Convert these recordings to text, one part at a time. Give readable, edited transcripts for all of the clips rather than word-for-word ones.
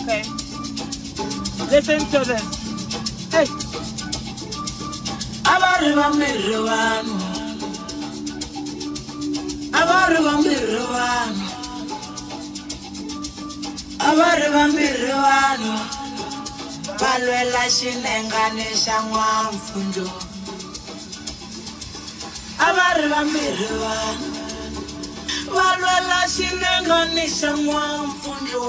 Okay. Listen to this. Hey. Abariwa mirwano. Abariwa mirwano. Abariwa mirwano. Balwela shinengane shangwamfundo. Abariwa mirwano. Balwela shinengane shangwamfundo.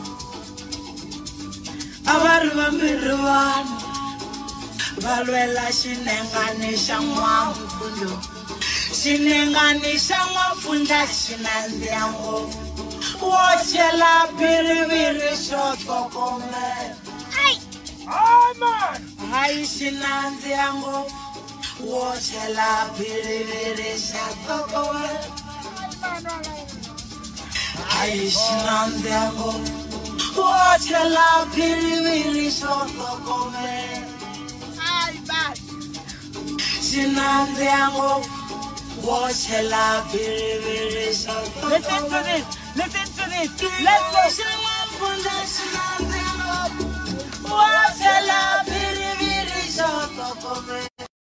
Abariwa mirwano. Balwela shinengane shangwamfundo. Shinengane shangwamfunda shinanziango. Wochela biribiri shotokome. Amen. Hai shinanziango. Wochela biribiri shotokome. Hai shinanziango. Wochela biribiri shotokome. Shinanziango. Wochela biribiri shotokome. Listen to this. Listen to this. Let's go. Wochela biribiri shotokome.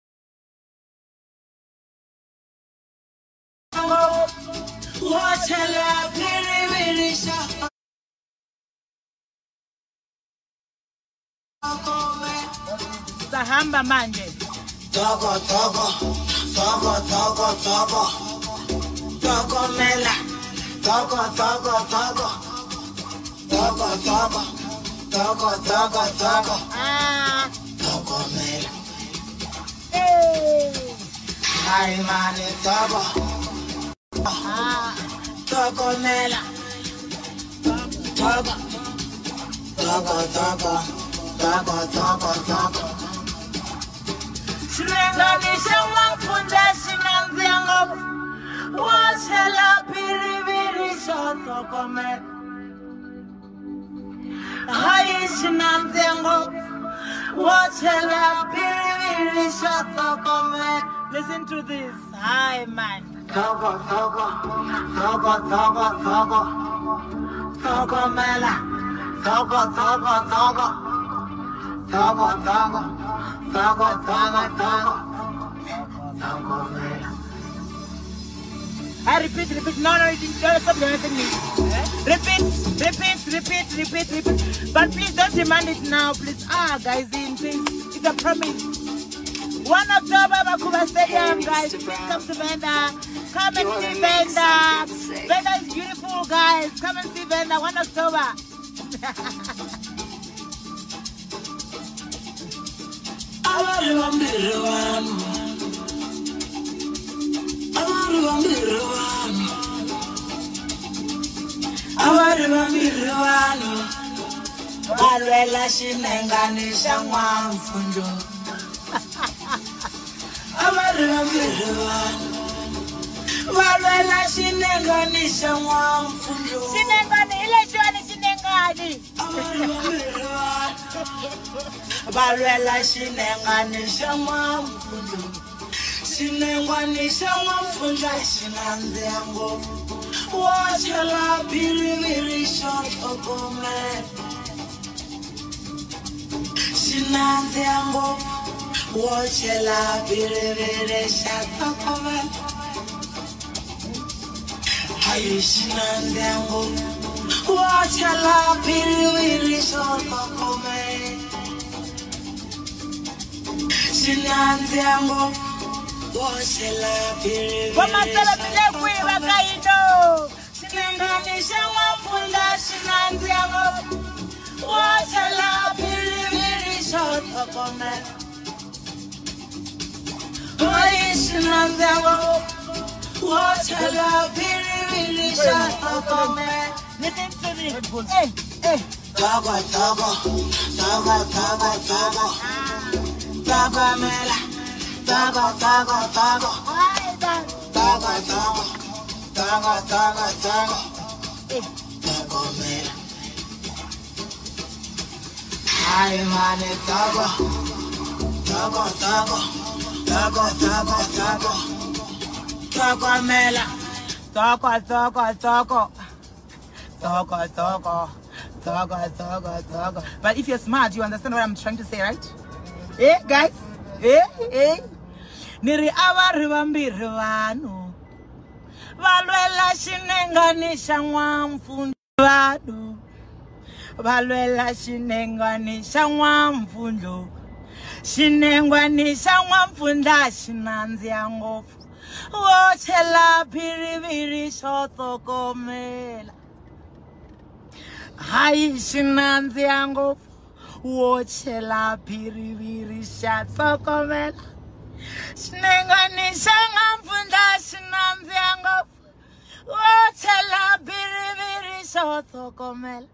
Wochela biribiri shotokome. Sahamba manje. Togo, togo, togo, togo, togo, togo mela, togo, togo, togo, togo, togo, togo, togo, togo, togo mela. Hey. Hi mani togo, togo mela, togo, togo, togo, togo, togo, togo. Shinengane shangwamfunda shinanziango. Wochela biribiri shotokome. Hai shinanziango. Wochela biribiri shotokome. Listen to this. Hi man. Togo, togo, togo, togo, togo, togo mela, togo, togo, togo, togo, togo, togo, togo, togo, togo mela. I repeat. No, you don't stop doing me. Repeat. But please don't demand it now, please. Guys, it's a promise. 1 October, Makuba Stadium, guys. Please come to Venda. Come and see Venda. Venda is beautiful, guys. Come and see Venda. 1 October. Abariwa mirwano. Abariwa mirwano. Abariwa mirwano. Balwela shinengane shangwamfundo. Abariwa mirwano. Balwela shinengane shangwamfundo. Shinengane, ile shwani shinengane. Abariwa mirwano. Balwela shinengane shangwamfundo. Shinengane shangwamfundo shinanziango. Wochela biribiri shotokome. Shinanziango. Wochela biribiri shotokome. Hai shinanziango. Wochela biribiri shotokome. Shinanziango. Wochela biribiri Wamasela bile kuiba kaino. Shinengane shangwamfunda shinanziango. Wochela biribiri shotokome. Hai shinanziango. Wochela biribiri shotokome. Listen to this. Hey. Togo, togo, togo, togo, togo, togo mela, togo, togo, togo, togo, togo, togo, togo, togo, togo mela. Hi mani togo, togo, togo, togo, togo, togo, togo mela, Toco. But if you're smart, you understand what I'm trying to say, right? Eh, guys? Eh? Niri avari vambiri vanhu valwela xinengani xa n'wamfundla vanhu valwela xinengani xa n'wamfundlo xinengani xa n'wamfundla xi nandziha ngopfu wo chela phiriviri xo tsokomela hayi xi nandziha ngopfu wo chela phiriviri xa tsokomela xinengani xa n'wamfundla xi nandziha ngopfu wo chela phiriviri xo tsokomela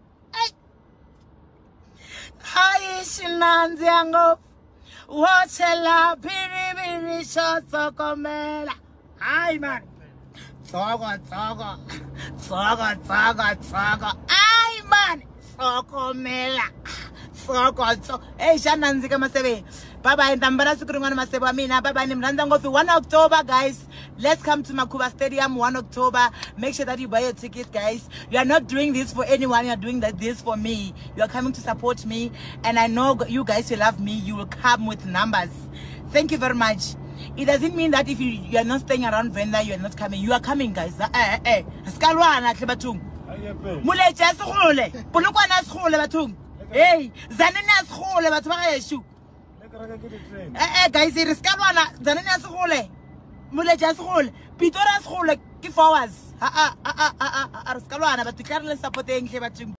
hayi xi nandziha ngopfu wo chela phiriviri xo tsokomela hayi man tsoko hayi man tsokomela tsoko hey xa nandzika maseve bye bye ntambara siku rin'wana maseve wa mina bye bye ni mi rhandza ngopfu 1 October guys. Let's come to Makuba Stadium 1 October. Make sure that you buy your ticket, guys. You are not doing this for anyone. You are doing this for me. You are coming to support me. And I know you guys will love me. You will come with numbers. Thank you very much. It doesn't mean that if you are not staying around Venda, you are not coming. You are coming, guys. Hey. Guys, it is Kalwana. Zanina Sole. Muleja Sole. Pitora Sole. Give hours. But to careless supporting him.